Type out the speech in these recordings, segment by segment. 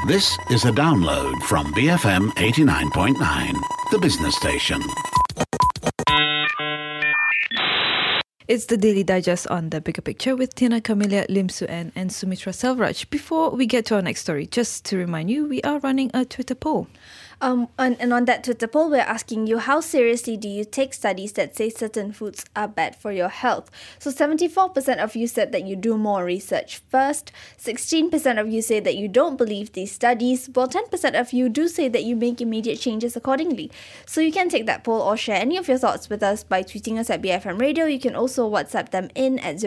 This is a download from BFM 89.9, the business station. It's the Daily Digest on The Bigger Picture with Tina Camelia, Lim Su-en and Sumitra Selvaraj. Before we get to our next story, just to remind you, we are running a Twitter poll. And on that Twitter poll, we're asking you, how seriously do you take studies that say certain foods are bad for your health? So 74% of you said that you do more research first, 16% of you say that you don't believe these studies, while 10% of you do say that you make immediate changes accordingly. So you can take that poll or share any of your thoughts with us by tweeting us at BFM Radio. You can also WhatsApp them in at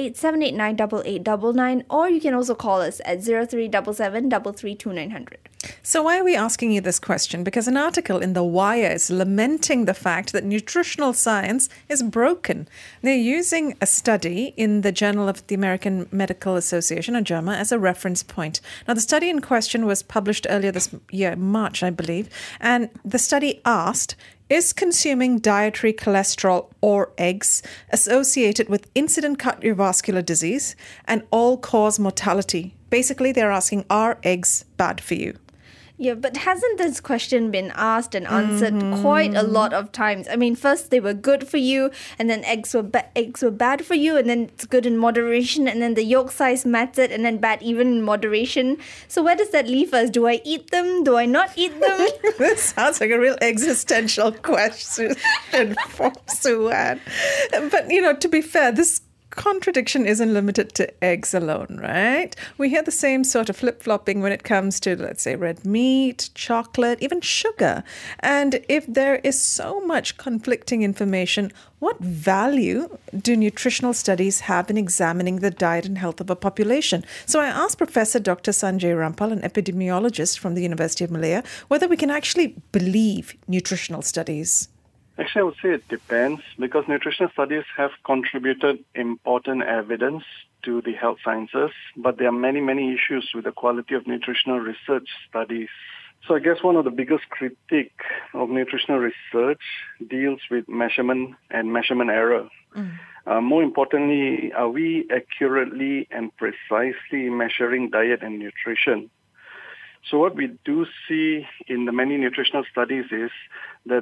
018-789-8899, or you can also call us at 0377 332 So why are we asking you this question? Because an article in The Wire is lamenting the fact that nutritional science is broken. They're using a study in the Journal of the American Medical Association, or JAMA, as a reference point. Now, the study in question was published earlier this year, March, I believe, and the study asked, is consuming dietary cholesterol or eggs associated with incident cardiovascular disease and all-cause mortality? Basically, they're asking, are eggs bad for you? Yeah, but hasn't this question been asked and answered quite a lot of times? I mean, first they were good for you, and then eggs were bad for you, and then it's good in moderation, and then the yolk size mattered, and then bad even in moderation. So where does that leave us? Do I eat them? Do I not eat them? This sounds like a real existential question for Sue-Ann. But, to be fair, this contradiction isn't limited to eggs alone, right? We hear the same sort of flip-flopping when it comes to, let's say, red meat, chocolate, even sugar. And if there is so much conflicting information, what value do nutritional studies have in examining the diet and health of a population? So I asked Professor Dr. Sanjay Rampal, an epidemiologist from the University of Malaya, whether we can actually believe nutritional studies. Actually, I would say it depends, because nutritional studies have contributed important evidence to the health sciences, but there are many, many issues with the quality of nutritional research studies. So I guess one of the biggest critique of nutritional research deals with measurement and measurement error. More importantly, are we accurately and precisely measuring diet and nutrition? So what we do see in the many nutritional studies is that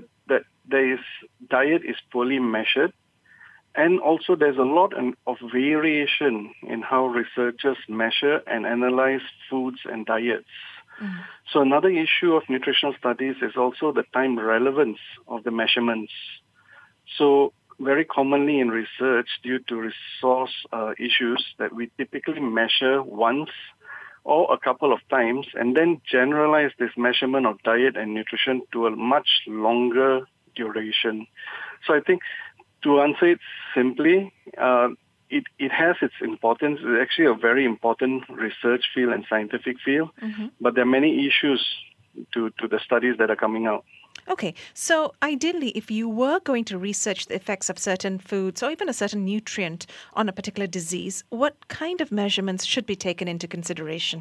diet is poorly measured, and also there's a lot of variation in how researchers measure and analyze foods and diets. So another issue of nutritional studies is also the time relevance of the measurements. So very commonly in research, due to resource issues, that we typically measure once or a couple of times, and then generalize this measurement of diet and nutrition to a much longer duration. So I think, to answer it simply, it has its importance. It's actually a very important research field and scientific field, but there are many issues to the studies that are coming out. Okay, so ideally, if you were going to research the effects of certain foods or even a certain nutrient on a particular disease, what kind of measurements should be taken into consideration?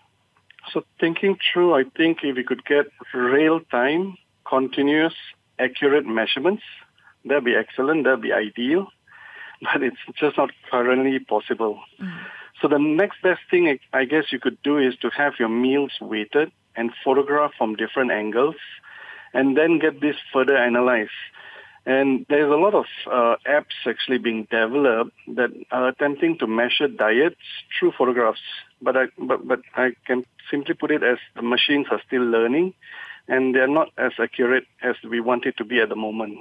So thinking through, I think if we could get real-time, continuous, accurate measurements, that'd be excellent, that'd be ideal, but it's just not currently possible. So the next best thing I guess you could do is to have your meals weighted and photographed from different angles, and then get this further analyzed. And there's a lot of apps actually being developed that are attempting to measure diets through photographs. But I can simply put it as the machines are still learning, and they're not as accurate as we want it to be at the moment.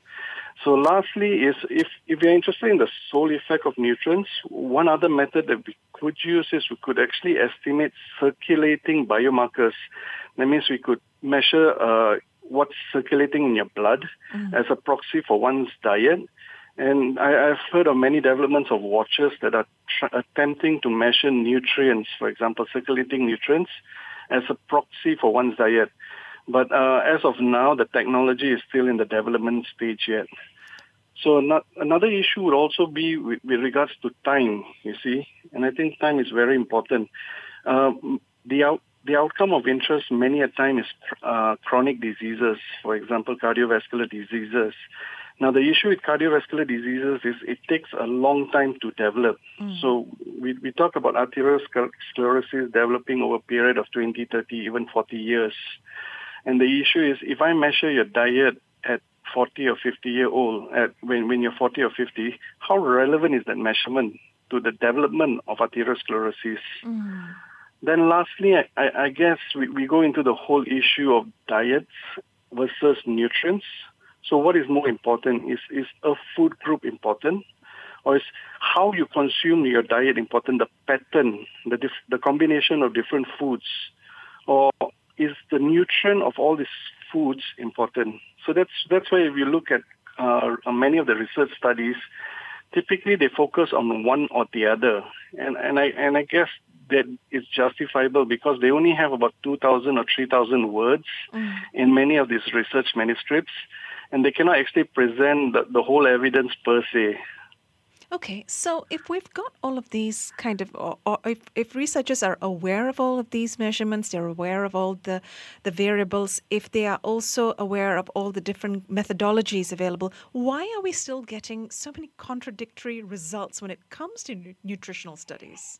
So lastly is, if you're interested in the sole effect of nutrients, one other method that we could use is we could actually estimate circulating biomarkers. That means we could measure what's circulating in your blood as a proxy for one's diet. And I've heard of many developments of watches that are attempting to measure nutrients, for example, circulating nutrients, as a proxy for one's diet. But as of now, the technology is still in the development stage yet. So another issue would also be with regards to time, you see. And I think time is very important. The outcome of interest many a time is chronic diseases, for example, cardiovascular diseases. Now, the issue with cardiovascular diseases is it takes a long time to develop. So we talk about arteriosclerosis developing over a period of 20, 30, even 40 years. And the issue is if I measure your diet at 40 or 50 year old, when you're 40 or 50, how relevant is that measurement to the development of arteriosclerosis? Then lastly, I guess we go into the whole issue of diets versus nutrients. So what is more important? Is a food group important? Or is how you consume your diet important, the pattern, the combination of different foods? Or is the nutrient of all these foods important? So that's why if you look at many of the research studies, typically they focus on one or the other. And I guess that is justifiable because they only have about 2,000 or 3,000 words in many of these research manuscripts, and they cannot actually present the whole evidence per se. Okay, so if we've got all of these kind of, or if researchers are aware of all of these measurements, they're aware of all the variables, if they are also aware of all the different methodologies available, why are we still getting so many contradictory results when it comes to nutritional studies?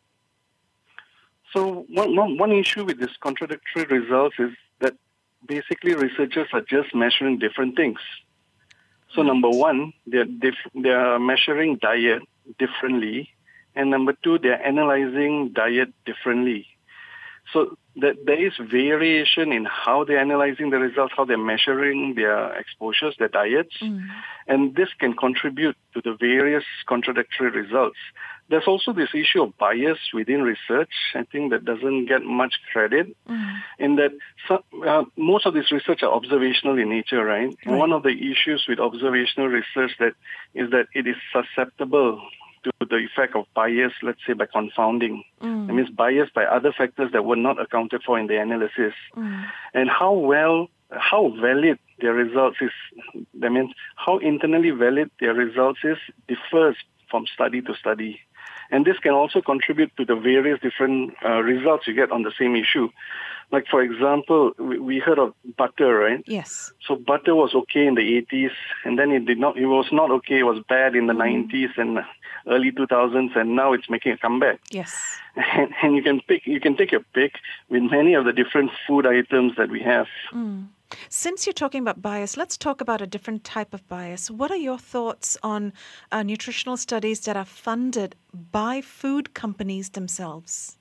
So one issue with these contradictory results is that basically researchers are just measuring different things. So number one, they are measuring diet differently, and number two, they are analyzing diet differently. So there is variation in how they're analyzing the results, how they're measuring their exposures, their diets, and this can contribute to the various contradictory results. There's also this issue of bias within research. I think that doesn't get much credit in that most of this research are observational in nature, right? And one of the issues with observational research is that it is susceptible to the effect of bias, let's say by confounding. That means bias by other factors that were not accounted for in the analysis. And how valid their results is, that means how internally valid their results is, differs from study to study. And this can also contribute to the various different results you get on the same issue. Like, for example, we heard of butter, right? Yes. So butter was okay in the 80s, and then it was not okay, it was bad in the 90s and early 2000s, and now it's making a comeback. Yes. And you can take your pick with many of the different food items that we have. Since you're talking about bias, let's talk about a different type of bias. What are your thoughts on nutritional studies that are funded by food companies themselves?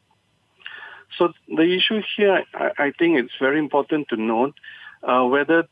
So the issue here, I think it's very important to note whether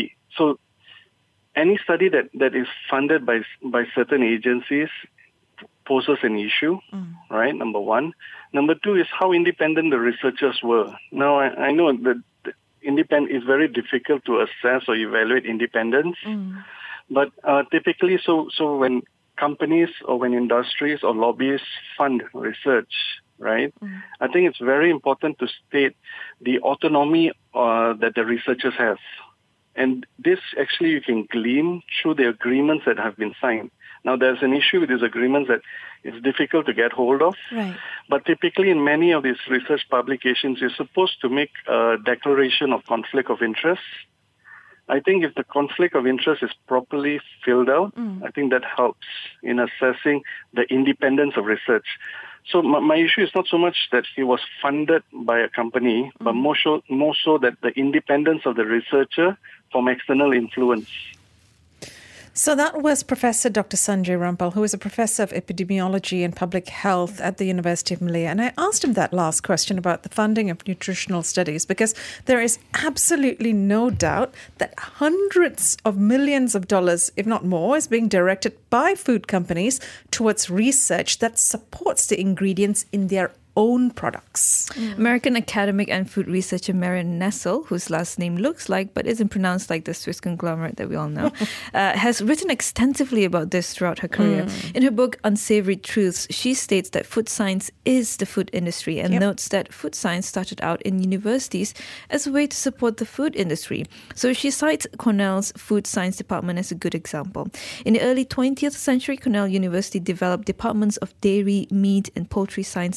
any study that is funded by certain agencies poses an issue, right? Number one. Number two is how independent the researchers were. Now, I know that it's very difficult to assess or evaluate independence, but typically, so when companies or when industries or lobbyists fund research, right? I think it's very important to state the autonomy that the researchers have. And this actually you can glean through the agreements that have been signed. Now, there's an issue with these agreements that it's difficult to get hold of. Right. But typically in many of these research publications, you're supposed to make a declaration of conflict of interest. I think if the conflict of interest is properly filled out, I think that helps in assessing the independence of research. So my issue is not so much that it was funded by a company, but more so that the independence of the researcher from external influence. So that was Professor Dr. Sanjay Rampal, who is a professor of epidemiology and public health at the University of Malaya. And I asked him that last question about the funding of nutritional studies, because there is absolutely no doubt that hundreds of millions of dollars, if not more, is being directed by food companies towards research that supports the ingredients in their own products. American academic and food researcher Marion Nestle, whose last name looks like but isn't pronounced like the Swiss conglomerate that we all know, has written extensively about this throughout her career. In her book Unsavory Truths, she states that food science is the food industry and notes that food science started out in universities as a way to support the food industry. So she cites Cornell's food science department as a good example. In the early 20th century, Cornell University developed departments of dairy, meat and poultry science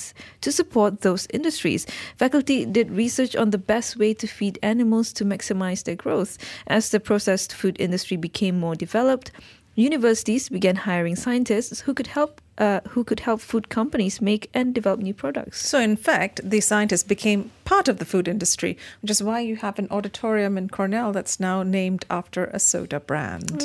to support those industries. Faculty did research on the best way to feed animals to maximize their growth. As the processed food industry became more developed, universities began hiring scientists who could help food companies make and develop new products. So, in fact, the scientists became part of the food industry, which is why you have an auditorium in Cornell that's now named after a soda brand.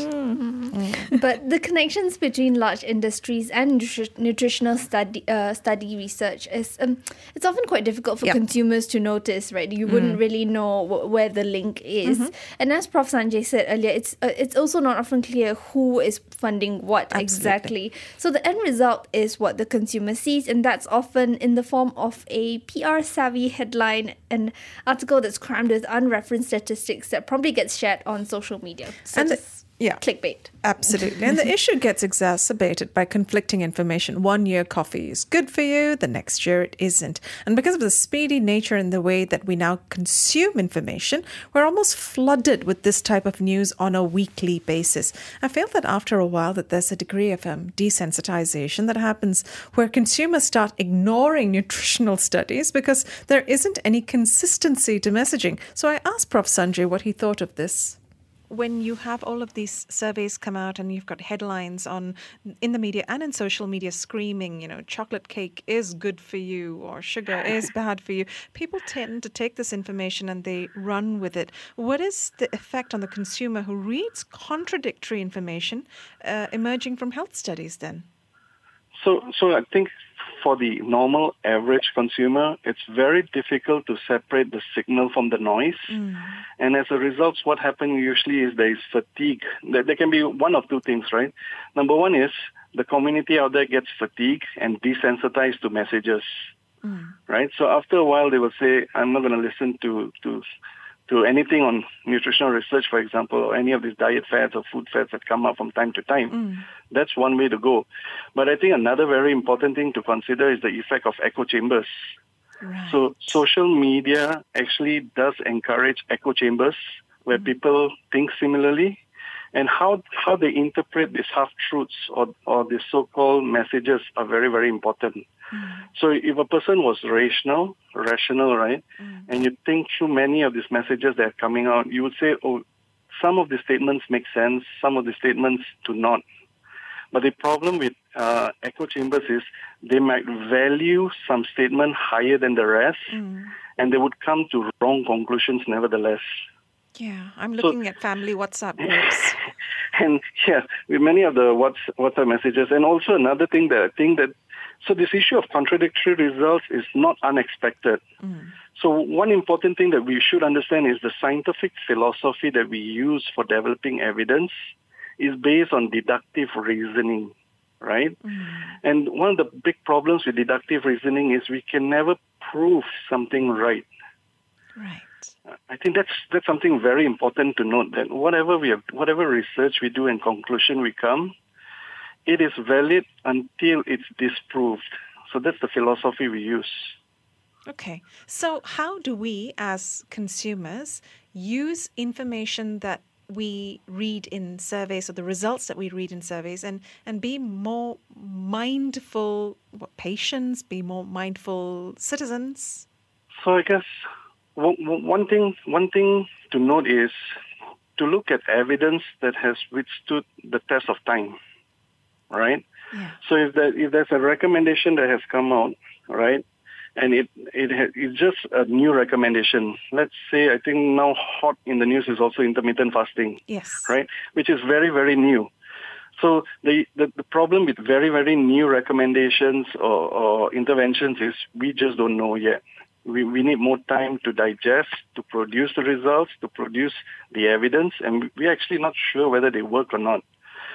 But the connections between large industries and nutritional study research is it's often quite difficult for consumers to notice, right? You wouldn't really know where the link is. And as Prof. Sanjay said earlier, it's also not often clear who is funding what exactly. So the end result is what the consumer sees, and that's often in the form of a PR-savvy headline, an article that's crammed with unreferenced statistics that probably gets shared on social media. So clickbait. Absolutely. And the issue gets exacerbated by conflicting information. One year coffee is good for you, the next year it isn't. And because of the speedy nature and the way that we now consume information, we're almost flooded with this type of news on a weekly basis. I feel that after a while that there's a degree of desensitization that happens where consumers start ignoring nutritional studies because there isn't any consistency to messaging. So I asked Prof. Sanjay what he thought of this. When you have all of these surveys come out and you've got headlines in the media and in social media screaming, chocolate cake is good for you or sugar is bad for you, people tend to take this information and they run with it. What is the effect on the consumer who reads contradictory information emerging from health studies then? So I think for the normal average consumer, it's very difficult to separate the signal from the noise. And as a result, what happens usually is there is fatigue. There can be one of two things, right? Number one is the community out there gets fatigued and desensitized to messages, right? So after a while, they will say, I'm not going to listen to anything on nutritional research, for example, or any of these diet fads or food fads that come up from time to time. That's one way to go. But I think another very important thing to consider is the effect of echo chambers. Right. So social media actually does encourage echo chambers where people think similarly, and how they interpret these half-truths or these so-called messages are very, very important. So if a person was rational, right, and you think through many of these messages that are coming out, you would say, oh, some of the statements make sense, some of the statements do not. But the problem with echo chambers is they might value some statement higher than the rest, and they would come to wrong conclusions nevertheless. Yeah, I'm looking at family WhatsApp groups. And with many of the WhatsApp messages. And also another thing that I think that, so this issue of contradictory results is not unexpected. So one important thing that we should understand is the scientific philosophy that we use for developing evidence is based on deductive reasoning, right? And one of the big problems with deductive reasoning is we can never prove something right. Right. I think that's something very important to note, that whatever research we do and conclusion we come, it is valid until it's disproved. So that's the philosophy we use. Okay. So how do we as consumers use information that we read in surveys or the results that we read in surveys and be more mindful patients, be more mindful citizens? So I guess one thing to note is to look at evidence that has withstood the test of time, right? Yeah. So if there's a recommendation that has come out, right, and it's just a new recommendation. Let's say I think now hot in the news is also intermittent fasting. Yes. Right, which is very, very new. So the problem with very, very new recommendations or interventions is we just don't know yet. We need more time to digest, to produce the results, to produce the evidence, and we're actually not sure whether they work or not.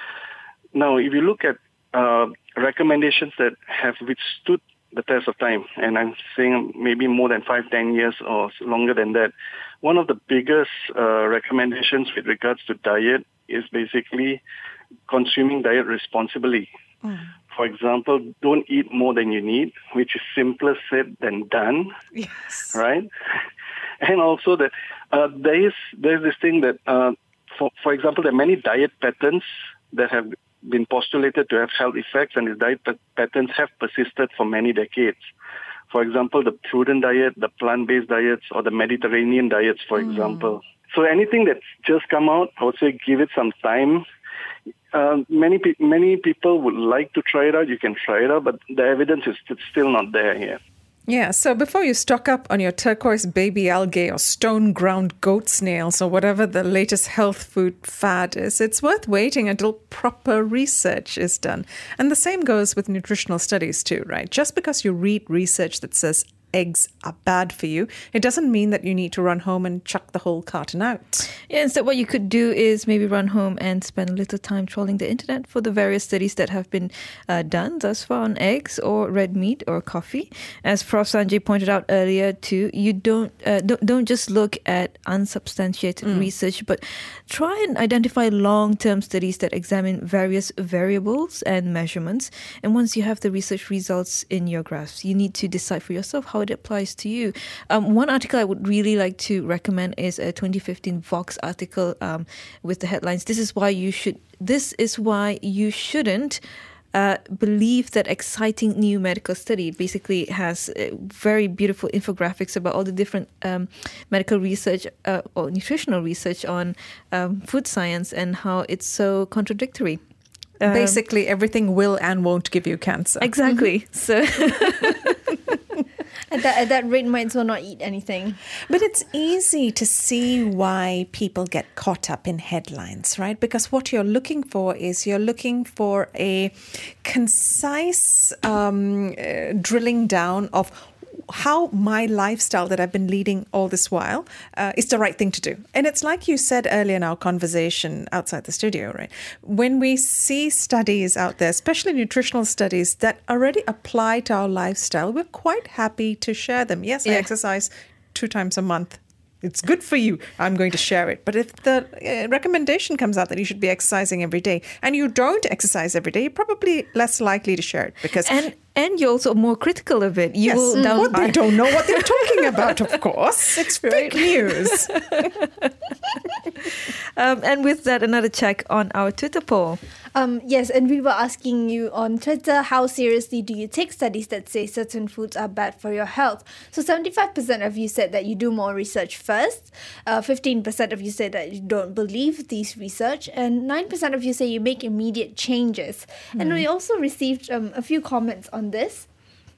Now, if you look at recommendations that have withstood the test of time, and I'm saying maybe more than 5-10 years or longer than that, one of the biggest recommendations with regards to diet is basically consuming diet responsibly. For example, don't eat more than you need, which is simpler said than done. Yes. Right? And also that there's this thing that, for example, there are many diet patterns that have been postulated to have health effects, and these diet patterns have persisted for many decades. For example, the prudent diet, the plant-based diets, or the Mediterranean diets, for example. So anything that's just come out, I would say give it some time. Many people would like to try it out. You can try it out, but the evidence is still not there yet. Yeah, so before you stock up on your turquoise baby algae or stone ground goat snails or whatever the latest health food fad is, it's worth waiting until proper research is done. And the same goes with nutritional studies too, right? Just because you read research that says eggs are bad for you, it doesn't mean that you need to run home and chuck the whole carton out. Yeah, instead what you could do is maybe run home and spend a little time trawling the internet for the various studies that have been done thus far on eggs or red meat or coffee. As Prof. Sanjay pointed out earlier too, you don't just look at unsubstantiated research, but try and identify long-term studies that examine various variables and measurements. And once you have the research results in your graphs, you need to decide for yourself how it applies to you. One article I would really like to recommend is a 2015 Vox article with the headlines, This is why you shouldn't believe that exciting new medical study. It basically has very beautiful infographics about all the different medical research or nutritional research on food science and how it's so contradictory. Basically, everything will and won't give you cancer. Exactly. So At that rate, might as well not eat anything. But it's easy to see why people get caught up in headlines, right? Because what you're looking for is a concise drilling down of how my lifestyle that I've been leading all this while is the right thing to do. And it's like you said earlier in our conversation outside the studio, right? When we see studies out there, especially nutritional studies that already apply to our lifestyle, we're quite happy to share them. Yes, I exercise 2 times a month. It's good for you. I'm going to share it. But if the recommendation comes out that you should be exercising every day and you don't exercise every day, you're probably less likely to share it because... And you're also more critical of it. You will well, they don't know what they're talking about, of course. It's fake news. And with that, another check on our Twitter poll. Yes, and we were asking you on Twitter, how seriously do you take studies that say certain foods are bad for your health? So 75% of you said that you do more research first. 15% of you said that you don't believe these research. And 9% of you say you make immediate changes. And we also received a few comments on this.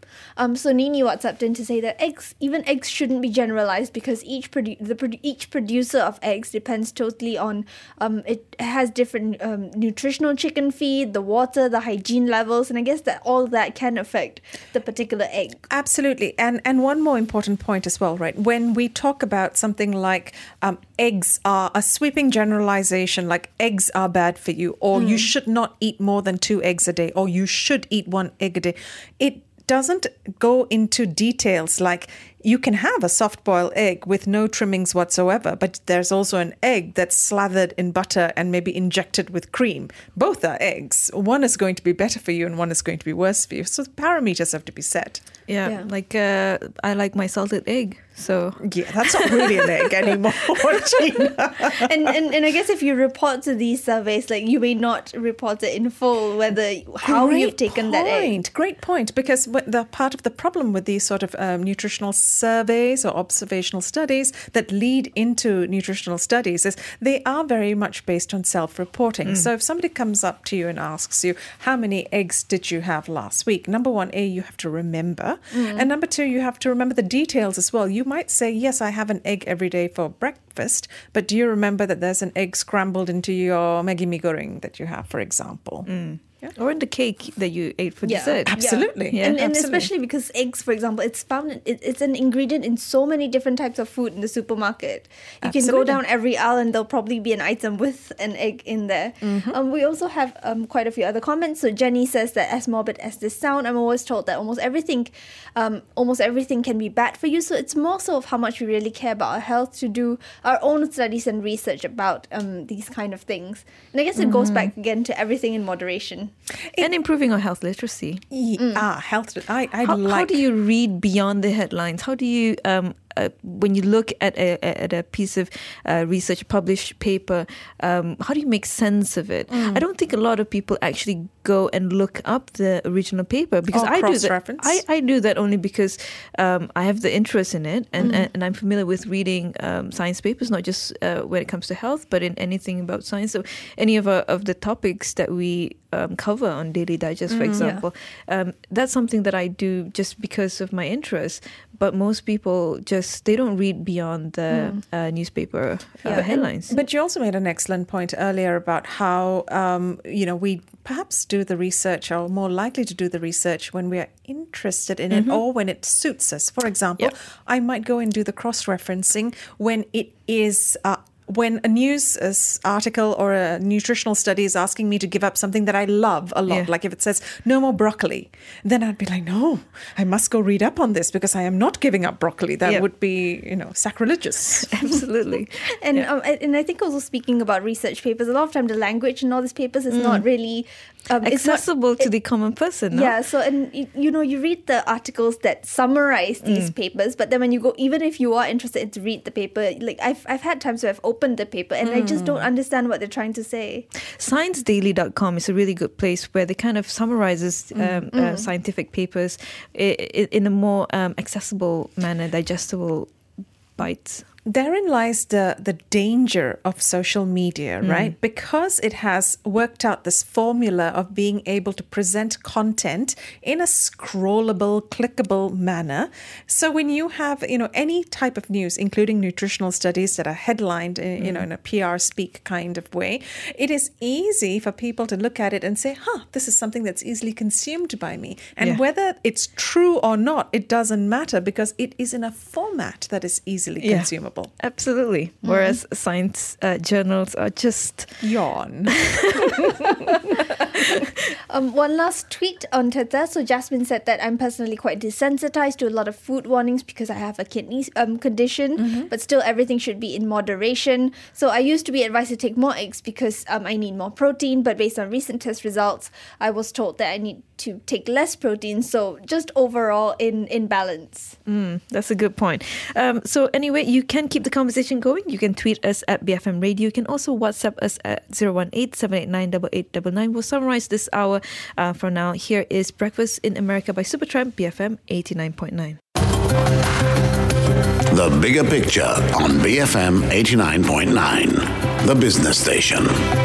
So Nini WhatsApped in to say that even eggs shouldn't be generalized because each producer of eggs depends totally on it has different nutritional chicken feed, the water, the hygiene levels, and I guess that all that can affect the particular egg. Absolutely. And one more important point as well, right? When we talk about something like eggs are a sweeping generalization, like eggs are bad for you, or you should not eat more than 2 eggs a day, or you should eat 1 egg a day, it doesn't go into details like you can have a soft-boiled egg with no trimmings whatsoever, but there's also an egg that's slathered in butter and maybe injected with cream. Both are eggs. One is going to be better for you and one is going to be worse for you. So the parameters have to be set. Yeah. Like I like my salted egg. So yeah, that's not really an egg anymore, Gina. and I guess if you report to these surveys, like you may not report it in full how you've taken that egg. Great point. Because the part of the problem with these sort of nutritional surveys or observational studies that lead into nutritional studies is they are very much based on self-reporting. So if somebody comes up to you and asks you, how many eggs did you have last week? Number one, you have to remember. And number 2, you have to remember the details as well. You might say, yes, I have an egg every day for breakfast, but do you remember that there's an egg scrambled into your Maggi mee goreng that you have, for example? Yeah. Or in the cake that you ate for dessert. Absolutely. Yeah. And Absolutely. especially because eggs, for example, it's found it's an ingredient in so many different types of food in the supermarket. You can go down every aisle and there'll probably be an item with an egg in there. We also have quite a few other comments. So Jenny says that as morbid as this sound, I'm always told that almost everything can be bad for you. So it's more so of how much we really care about our health to do our own studies and research about these kind of things. And I guess it goes back again to everything in moderation. And improving our health literacy. Health. How do you read beyond the headlines? How do you when you look at a piece of research, published paper, how do you make sense of it? I don't think a lot of people actually go and look up the original paper, because I do that. Cross-reference. I do that only because I have the interest in it, and I'm familiar with reading science papers, not just when it comes to health, but in anything about science. So any of the topics that we cover on Daily Digest, for example, that's something that I do just because of my interest. But most people they don't read beyond the newspaper headlines. But you also made an excellent point earlier about how, we perhaps do the research, or more likely to do the research when we are interested in it, or when it suits us. For example, I might go and do the cross-referencing when it is... when a news article or a nutritional study is asking me to give up something that I love a lot, like if it says no more broccoli, then I'd be like, no, I must go read up on this, because I am not giving up broccoli. That would be, sacrilegious. Absolutely. And I think also, speaking about research papers, a lot of time the language in all these papers is not really accessible to the common person. No? Yeah. So, and you read the articles that summarize these papers, but then when you go, even if you are interested to read the paper, like I've had times where I've opened the paper and I just don't understand what they're trying to say. ScienceDaily.com is a really good place where they kind of summarizes scientific papers in a more accessible manner, digestible bites. Therein lies the danger of social media, right? Because it has worked out this formula of being able to present content in a scrollable, clickable manner. So when you have, any type of news, including nutritional studies that are headlined, in a PR speak kind of way, it is easy for people to look at it and say, this is something that's easily consumed by me. And whether it's true or not, it doesn't matter, because it is in a format that is easily consumable. Absolutely. Whereas science journals are just... yawn. One last tweet on Twitter. So Jasmine said that I'm personally quite desensitized to a lot of food warnings because I have a kidney condition, but still everything should be in moderation. So I used to be advised to take more eggs because I need more protein, but based on recent test results, I was told that I need to take less protein. So just overall in balance. That's a good point. So anyway, you can keep the conversation going. You can tweet us at BFM Radio. You can also WhatsApp us at 018-789-8899. We'll summarize this hour for now. Here is Breakfast in America by Supertramp, BFM 89.9. The Bigger Picture on BFM 89.9, the business station.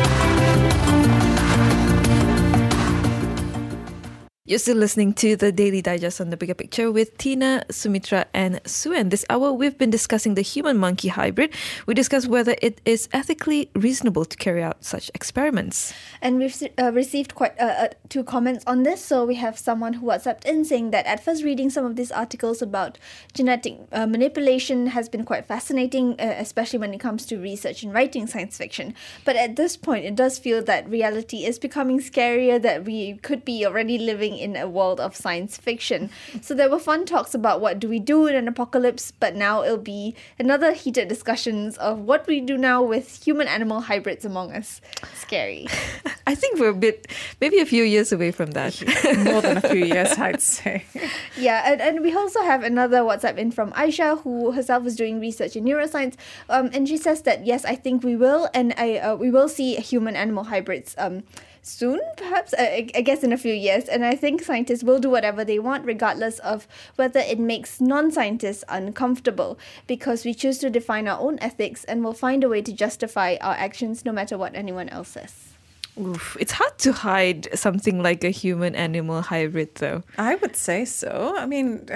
You're still listening to the Daily Digest on The Bigger Picture with Tina, Sumitra and Suen. This hour, we've been discussing the human-monkey hybrid. We discussed whether it is ethically reasonable to carry out such experiments. And we've received quite 2 comments on this. So we have someone who WhatsApped in saying that at first reading some of these articles about genetic manipulation has been quite fascinating, especially when it comes to research and writing science fiction. But at this point, it does feel that reality is becoming scarier, that we could be already living in a world of science fiction. So there were fun talks about what do we do in an apocalypse, but now it'll be another heated discussions of what we do now with human-animal hybrids among us. Scary. I think we're maybe a few years away from that. More than a few years, I'd say. Yeah, and we also have another WhatsApp in from Aisha, who herself is doing research in neuroscience, and she says that yes, I think we will, and we will see human-animal hybrids soon, perhaps, I guess in a few years. And I think scientists will do whatever they want, regardless of whether it makes non-scientists uncomfortable, because we choose to define our own ethics and will find a way to justify our actions no matter what anyone else says. Oof, it's hard to hide something like a human-animal hybrid, though. I would say so. I mean,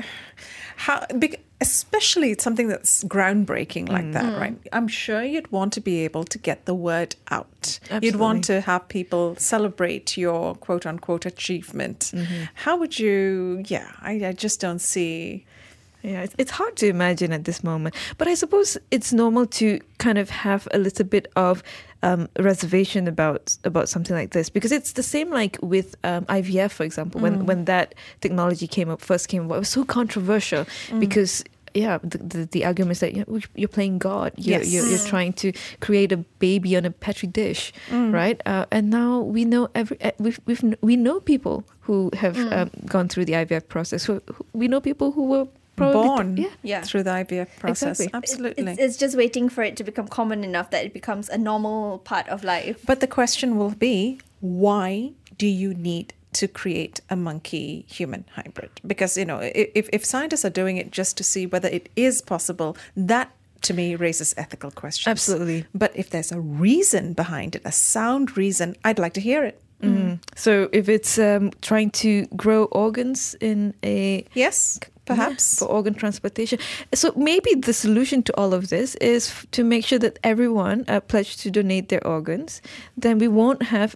especially something that's groundbreaking like that, right? I'm sure you'd want to be able to get the word out. Absolutely. You'd want to have people celebrate your quote-unquote achievement. How would you... Yeah, I just don't see... Yeah, it's hard to imagine at this moment. But I suppose it's normal to kind of have a little bit of reservation about something like this, because it's the same like with IVF, for example. When that technology first came up, it was so controversial because the argument is that you're playing God. You're trying to create a baby on a petri dish, right? And now we know we know people who have gone through the IVF process. We know people who were probably Yeah. through the IVF process. Exactly. Absolutely. It's just waiting for it to become common enough that it becomes a normal part of life. But the question will be, why do you need to create a monkey-human hybrid? Because, if scientists are doing it just to see whether it is possible, that to me raises ethical questions. Absolutely. But if there's a reason behind it, a sound reason, I'd like to hear it. So if it's trying to grow organs in a Yes, perhaps. for organ transplantation. So maybe the solution to all of this is to make sure that everyone pledge to donate their organs. Then we won't have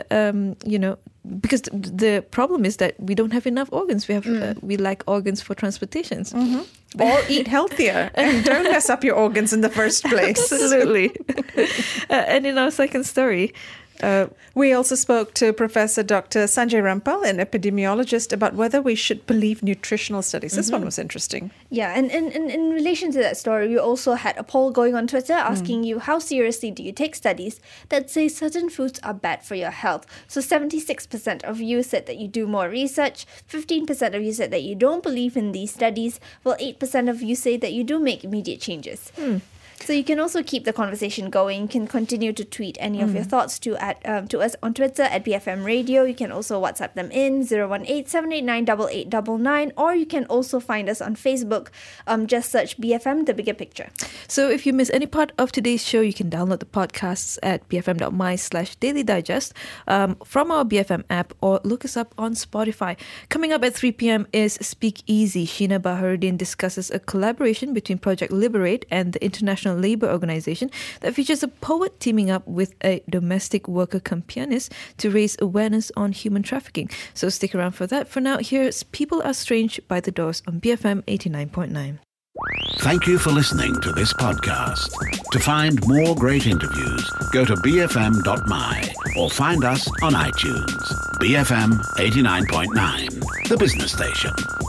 because the problem is that we don't have enough organs. We lack organs for transplantations. Or eat healthier and don't mess up your organs in the first place. Absolutely. And in our second story, we also spoke to Professor Dr. Sanjay Rampal, an epidemiologist, about whether we should believe nutritional studies. This one was interesting. Yeah, and in relation to that story, we also had a poll going on Twitter asking you, how seriously do you take studies that say certain foods are bad for your health? So 76% of you said that you do more research, 15% of you said that you don't believe in these studies, while 8% of you say that you do make immediate changes. So you can also keep the conversation going. You can continue to tweet any of your thoughts to us on Twitter at BFM Radio. You can also WhatsApp them in 018-789-8899, or you can also find us on Facebook. Just search BFM The Bigger Picture. So if you miss any part of today's show, you can download the podcasts at bfm.my/Daily Digest from our BFM app, or look us up on Spotify. Coming up at 3 p.m. is Speak Easy. Sheena Baharuddin discusses a collaboration between Project Liberate and the International Labour Organization that features a poet teaming up with a domestic worker campaignist to raise awareness on human trafficking. So stick around for that. For now, here's People Are Strange by The Doors on BFM 89.9. Thank you for listening to this podcast. To find more great interviews, go to bfm.my or find us on iTunes. BFM 89.9, the business station.